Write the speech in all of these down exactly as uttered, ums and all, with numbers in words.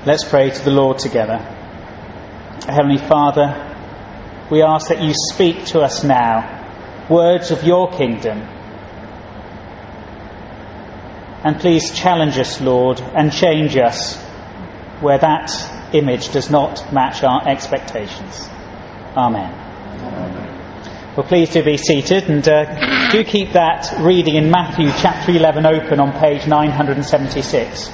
Let's pray to the Lord together. Heavenly Father, we ask that you speak to us now words of your kingdom. And please challenge us, Lord, and change us where that image does not match our expectations. Amen. Amen. Well, please do be seated, and uh, do keep that reading in Matthew chapter eleven open on page nine hundred seventy-six.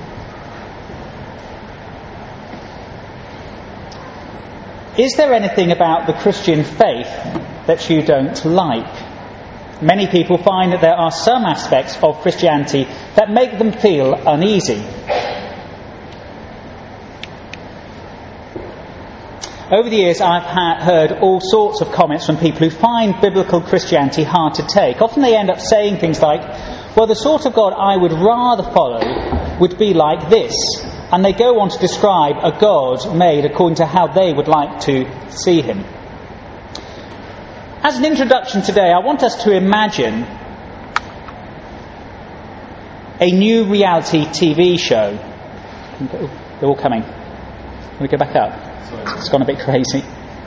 Is there anything about the Christian faith that you don't like? Many people find that there are some aspects of Christianity that make them feel uneasy. Over the years, I've ha- heard all sorts of comments from people who find biblical Christianity hard to take. Often they end up saying things like, well, the sort of God I would rather follow would be like this. And they go on to describe a God made according to how they would like to see him. As an introduction today, I want us to imagine a new reality T V show. They're all coming. Can we go back up? It's gone a bit crazy.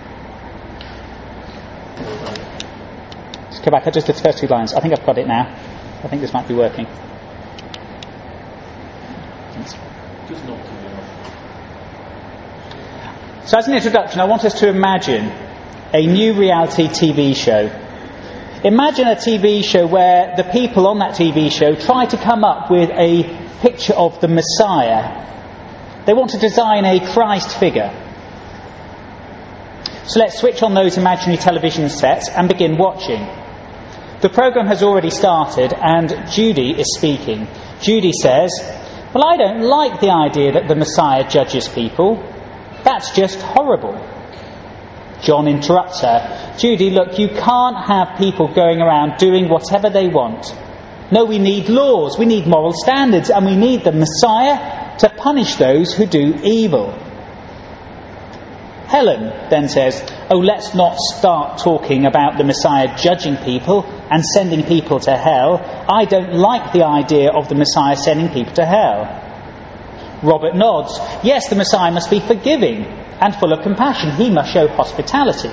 Just go back up just the first two lines. I think I've got it now. I think this might be working. So as an introduction, I want us to imagine a new reality T V show. Imagine a T V show where the people on that T V show try to come up with a picture of the Messiah. They want to design a Christ figure. So let's switch on those imaginary television sets and begin watching. The programme has already started and Judy is speaking. Judy says, well, I don't like the idea that the Messiah judges people. That's just horrible. John interrupts her. Judy, look, you can't have people going around doing whatever they want. No, we need laws, we need moral standards, and we need the Messiah to punish those who do evil. Helen then says, oh, let's not start talking about the Messiah judging people and sending people to hell. I don't like the idea of the Messiah sending people to hell. Robert nods. Yes, the Messiah must be forgiving and full of compassion. He must show hospitality.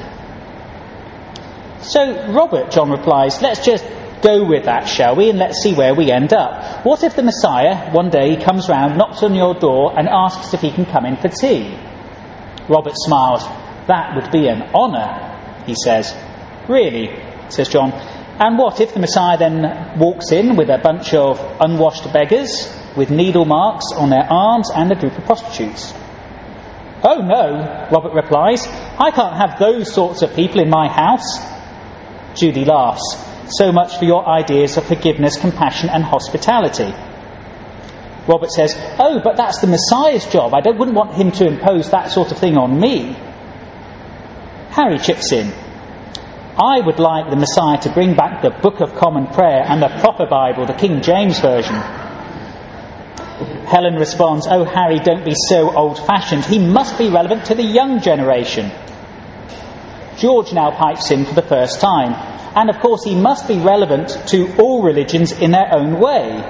So, Robert, John replies, let's just go with that, shall we, and let's see where we end up. What if the Messiah, one day, comes round, knocks on your door and asks if he can come in for tea? Robert smiles. That would be an honour, he says. Really, says John. And what if the Messiah then walks in with a bunch of unwashed beggars with needle marks on their arms and a group of prostitutes? Oh no, Robert replies. I can't have those sorts of people in my house. Judy laughs. So much for your ideas of forgiveness, compassion and hospitality. Robert says, oh, but that's the Messiah's job. I don't, wouldn't want him to impose that sort of thing on me. Harry chips in. I would like the Messiah to bring back the Book of Common Prayer and the proper Bible, the King James Version. Helen responds, oh, Harry, don't be so old-fashioned. He must be relevant to the young generation. George now pipes in for the first time. And, of course, he must be relevant to all religions in their own way.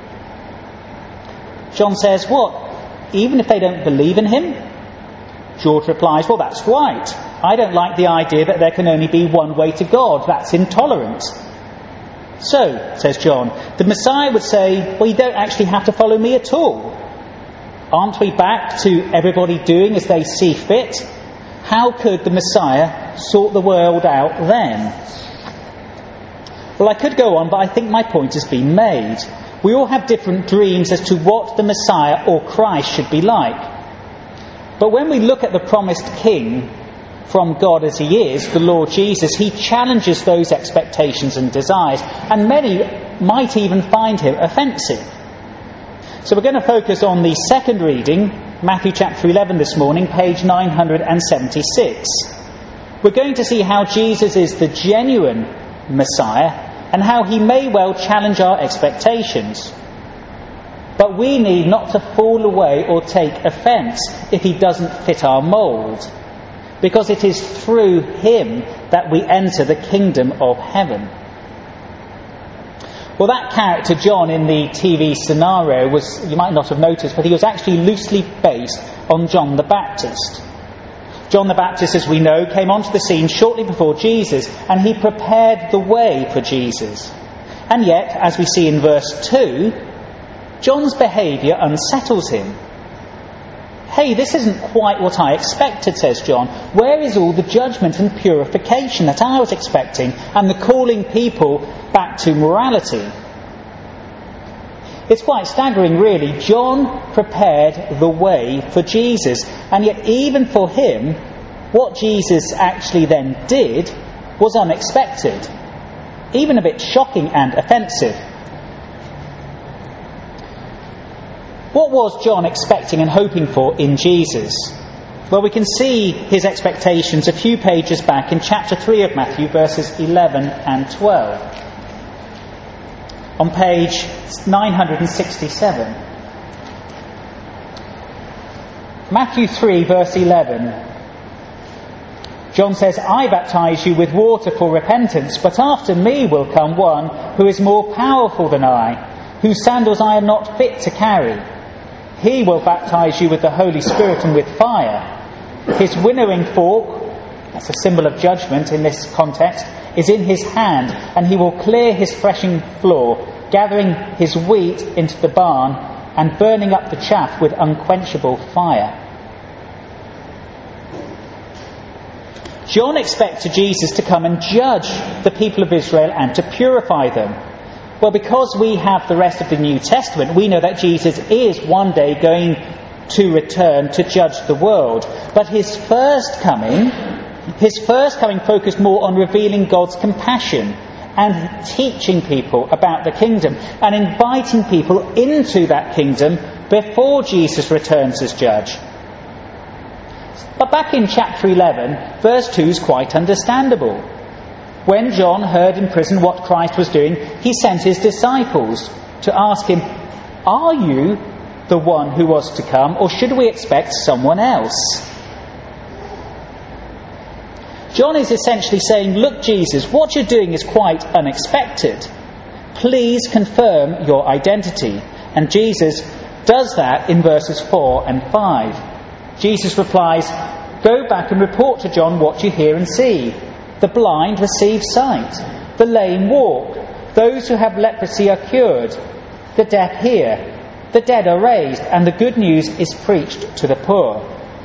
John says, what? Even if they don't believe in him? George replies, well, that's right. I don't like the idea that there can only be one way to God. That's intolerant. So, says John, the Messiah would say, well, you don't actually have to follow me at all. Aren't we back to everybody doing as they see fit? How could the Messiah sort the world out then? Well, I could go on, but I think my point has been made. We all have different dreams as to what the Messiah or Christ should be like. But when we look at the promised King from God as he is, the Lord Jesus, he challenges those expectations and desires, and many might even find him offensive. So we're going to focus on the second reading, Matthew chapter eleven this morning, page nine hundred seventy-six. We're going to see how Jesus is the genuine Messiah and how he may well challenge our expectations. But we need not to fall away or take offence if he doesn't fit our mould, because it is through him that we enter the kingdom of heaven. Well, that character, John, in the T V scenario was, you might not have noticed, but he was actually loosely based on John the Baptist. John the Baptist, as we know, came onto the scene shortly before Jesus, and he prepared the way for Jesus. And yet, as we see in verse two, John's behaviour unsettles him. Hey, this isn't quite what I expected, says John. Where is all the judgment and purification that I was expecting, and the calling people back to morality? It's quite staggering, really. John prepared the way for Jesus, and yet even for him, what Jesus actually then did was unexpected, even a bit shocking and offensive. What was John expecting and hoping for in Jesus? Well, we can see his expectations a few pages back in chapter three of Matthew, verses eleven and twelve. On page nine hundred sixty-seven. Matthew three, verse eleven. John says, I baptize you with water for repentance, but after me will come one who is more powerful than I, whose sandals I am not fit to carry. He will baptize you with the Holy Spirit and with fire. His winnowing fork, that's a symbol of judgment in this context, is in his hand, and he will clear his threshing floor, gathering his wheat into the barn and burning up the chaff with unquenchable fire. John expected Jesus to come and judge the people of Israel and to purify them. Well, because we have the rest of the New Testament, we know that Jesus is one day going to return to judge the world. But his first coming, his first coming focused more on revealing God's compassion and teaching people about the kingdom and inviting people into that kingdom before Jesus returns as judge. But back in chapter eleven, verse two is quite understandable. When John heard in prison what Christ was doing, he sent his disciples to ask him, are you the one who was to come, or should we expect someone else? John is essentially saying, look, Jesus, what you're doing is quite unexpected. Please confirm your identity. And Jesus does that in verses four and five. Jesus replies, go back and report to John what you hear and see. The blind receive sight, the lame walk, those who have leprosy are cured, the deaf hear, the dead are raised, and the good news is preached to the poor.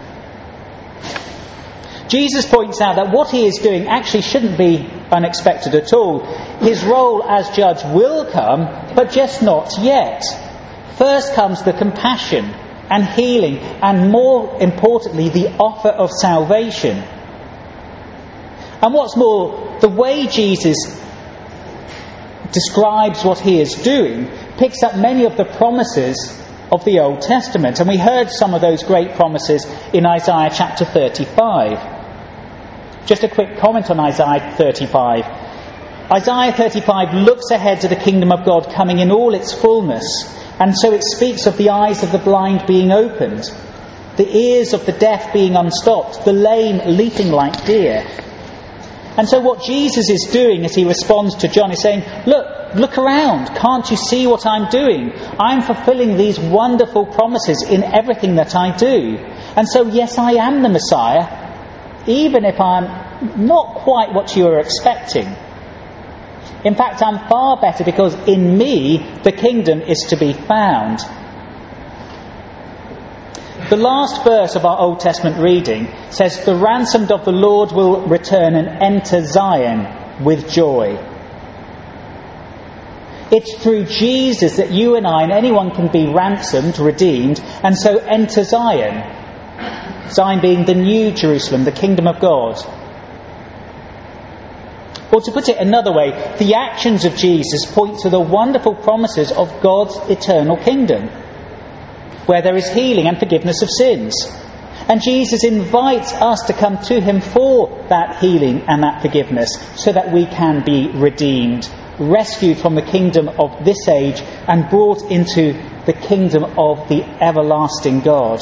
Jesus points out that what he is doing actually shouldn't be unexpected at all. His role as judge will come, but just not yet. First comes the compassion and healing, and more importantly, the offer of salvation. And what's more, the way Jesus describes what he is doing picks up many of the promises of the Old Testament. And we heard some of those great promises in Isaiah chapter thirty-five. Just a quick comment on Isaiah thirty-five. Isaiah thirty-five looks ahead to the kingdom of God coming in all its fullness. And so it speaks of the eyes of the blind being opened, the ears of the deaf being unstopped, the lame leaping like deer. And so what Jesus is doing as he responds to John is saying, look, look around. Can't you see what I'm doing? I'm fulfilling these wonderful promises in everything that I do. And so, yes, I am the Messiah, even if I'm not quite what you are expecting. In fact, I'm far better because in me the kingdom is to be found. The last verse of our Old Testament reading says, the ransomed of the Lord will return and enter Zion with joy. It's through Jesus that you and I and anyone can be ransomed, redeemed, and so enter Zion. Zion being the new Jerusalem, the kingdom of God. Or to put it another way, the actions of Jesus point to the wonderful promises of God's eternal kingdom, where there is healing and forgiveness of sins. And Jesus invites us to come to him for that healing and that forgiveness, so that we can be redeemed, rescued from the kingdom of this age and brought into the kingdom of the everlasting God.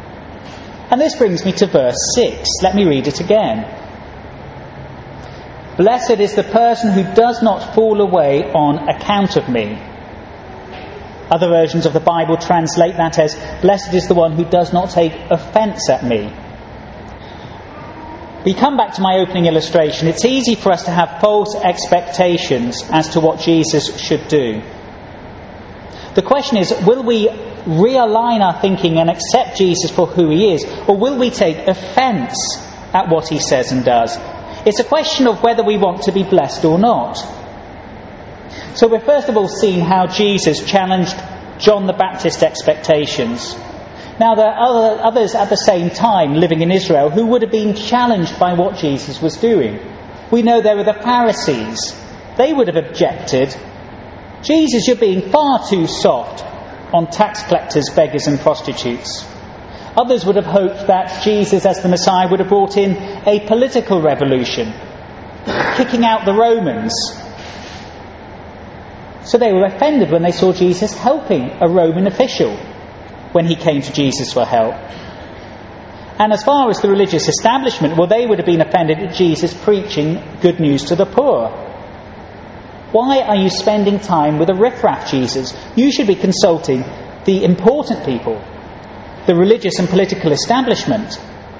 And this brings me to verse six. Let me read it again. Blessed is the person who does not fall away on account of me. Other versions of the Bible translate that as, blessed is the one who does not take offence at me. We come back to my opening illustration. It's easy for us to have false expectations as to what Jesus should do. The question is, will we realign our thinking and accept Jesus for who he is, or will we take offence at what he says and does? It's a question of whether we want to be blessed or not. So we're first of all seeing how Jesus challenged John the Baptist's expectations. Now there are other, others at the same time living in Israel who would have been challenged by what Jesus was doing. We know there were the Pharisees. They would have objected, Jesus, you're being far too soft on tax collectors, beggars and prostitutes. Others would have hoped that Jesus, as the Messiah, would have brought in a political revolution, kicking out the Romans. So they were offended when they saw Jesus helping a Roman official when he came to Jesus for help. And as far as the religious establishment, well, they would have been offended at Jesus preaching good news to the poor. Why are you spending time with a riffraff, Jesus? You should be consulting the important people, the religious and political establishment.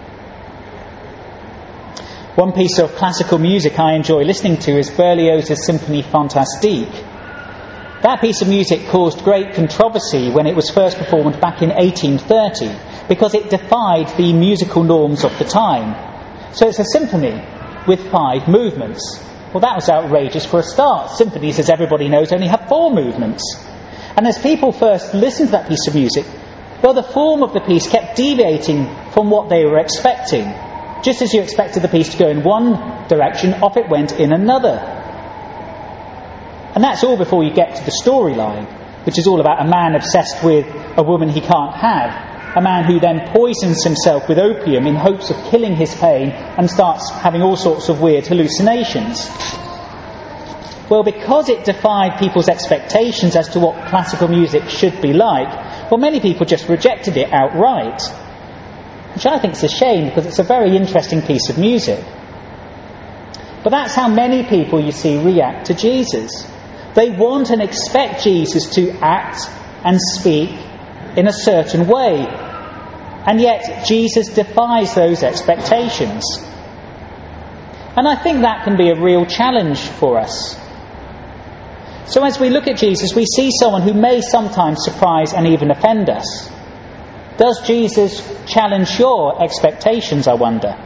One piece of classical music I enjoy listening to is Berlioz's Symphonie Fantastique. That piece of music caused great controversy when it was first performed back in eighteen thirty, because it defied the musical norms of the time. So it's a symphony with five movements. Well, that was outrageous for a start. Symphonies, as everybody knows, only have four movements. And as people first listened to that piece of music, well, the form of the piece kept deviating from what they were expecting. Just as you expected the piece to go in one direction, off it went in another. And that's all before you get to the storyline, which is all about a man obsessed with a woman he can't have, a man who then poisons himself with opium in hopes of killing his pain and starts having all sorts of weird hallucinations. Well, because it defied people's expectations as to what classical music should be like, well, many people just rejected it outright, which I think is a shame because it's a very interesting piece of music. But that's how many people, you see, react to Jesus. They want and expect Jesus to act and speak in a certain way. And yet Jesus defies those expectations. And I think that can be a real challenge for us. So as we look at Jesus, we see someone who may sometimes surprise and even offend us. Does Jesus challenge your expectations, I wonder?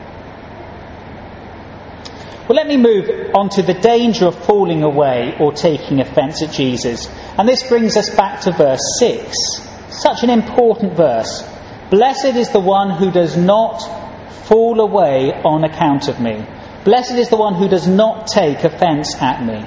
Well, let me move on to the danger of falling away or taking offence at Jesus. And this brings us back to verse six. Such an important verse. Blessed is the one who does not fall away on account of me. Blessed is the one who does not take offence at me.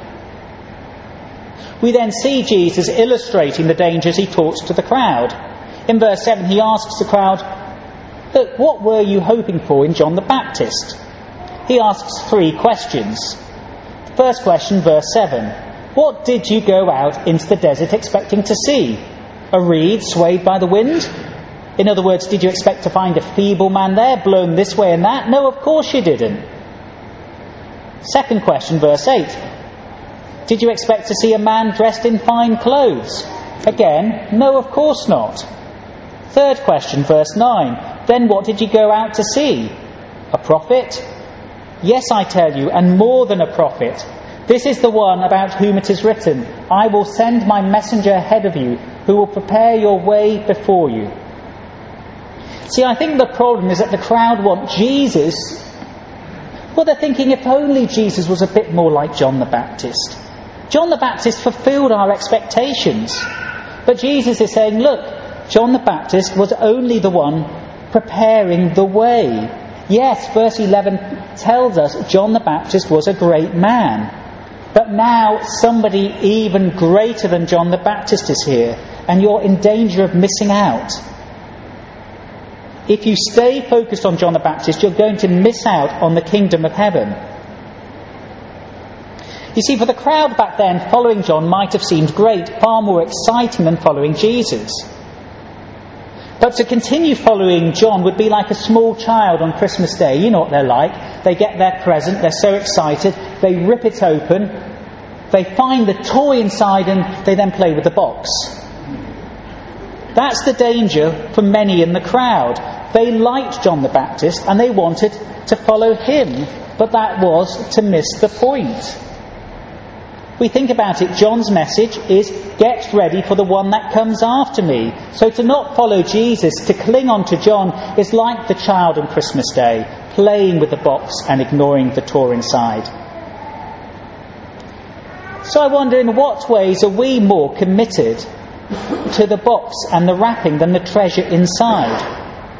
We then see Jesus illustrating the dangers he talks to the crowd. In verse seven, he asks the crowd, "Look, what were you hoping for in John the Baptist?" He asks three questions. The first question, verse seven. What did you go out into the desert expecting to see? A reed swayed by the wind? In other words, did you expect to find a feeble man there, blown this way and that? No, of course you didn't. Second question, verse eight. Did you expect to see a man dressed in fine clothes? Again, no, of course not. Third question, verse nine. Then what did you go out to see? A prophet? Yes, I tell you, and more than a prophet. This is the one about whom it is written, I will send my messenger ahead of you, who will prepare your way before you. See, I think the problem is that the crowd want Jesus. Well, they're thinking if only Jesus was a bit more like John the Baptist. John the Baptist fulfilled our expectations. But Jesus is saying, look, John the Baptist was only the one preparing the way. Yes, verse eleven tells us John the Baptist was a great man. But now somebody even greater than John the Baptist is here, and you're in danger of missing out. If you stay focused on John the Baptist, you're going to miss out on the kingdom of heaven. You see, for the crowd back then, following John might have seemed great, far more exciting than following Jesus. But to continue following John would be like a small child on Christmas Day. You know what they're like. they get their present, they're so excited, they rip it open, they find the toy inside and they then play with the box. That's the danger for many in the crowd. They liked John the Baptist and they wanted to follow him, but that was to miss the point. We think about it, John's message is, get ready for the one that comes after me. So to not follow Jesus, to cling on to John, is like the child on Christmas Day, playing with the box and ignoring the toy inside. So I wonder, in what ways are we more committed to the box and the wrapping than the treasure inside?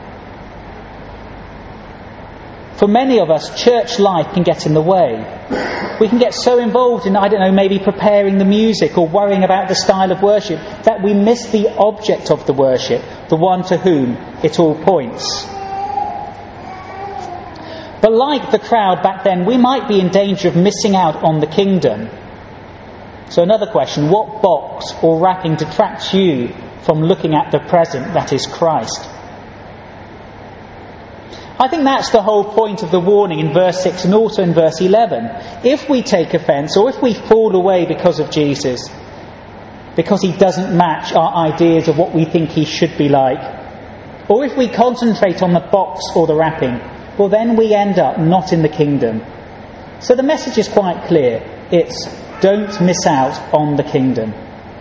For many of us, church life can get in the way. We can get so involved in, I don't know, maybe preparing the music or worrying about the style of worship that we miss the object of the worship, the one to whom it all points. But like the crowd back then, we might be in danger of missing out on the kingdom. So another question, what box or wrapping detracts you from looking at the present that is Christ? I think that's the whole point of the warning in verse six and also in verse eleven. If we take offence or if we fall away because of Jesus, because he doesn't match our ideas of what we think he should be like, or if we concentrate on the box or the wrapping, well then we end up not in the kingdom. So the message is quite clear. It's don't miss out on the kingdom.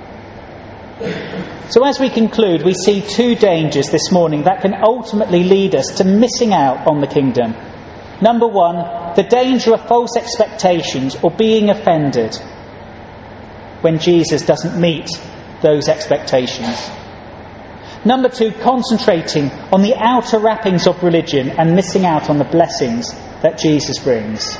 So as we conclude, we see two dangers this morning that can ultimately lead us to missing out on the kingdom. Number one, the danger of false expectations or being offended when Jesus doesn't meet those expectations. Number two, concentrating on the outer wrappings of religion and missing out on the blessings that Jesus brings.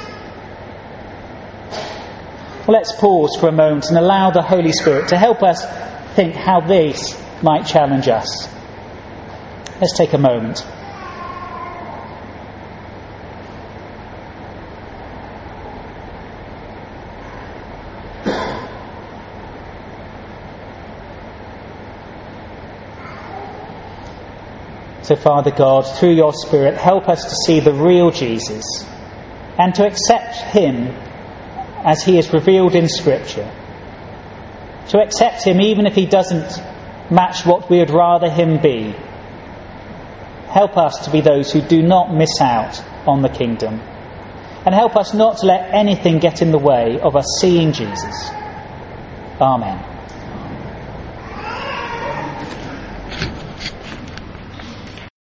Well, let's pause for a moment and allow the Holy Spirit to help us think how this might challenge us. Let's take a moment. So, Father God, through your Spirit, help us to see the real Jesus and to accept him as he is revealed in Scripture. To accept him even if he doesn't match what we would rather him be. Help us to be those who do not miss out on the kingdom. And help us not to let anything get in the way of us seeing Jesus. Amen.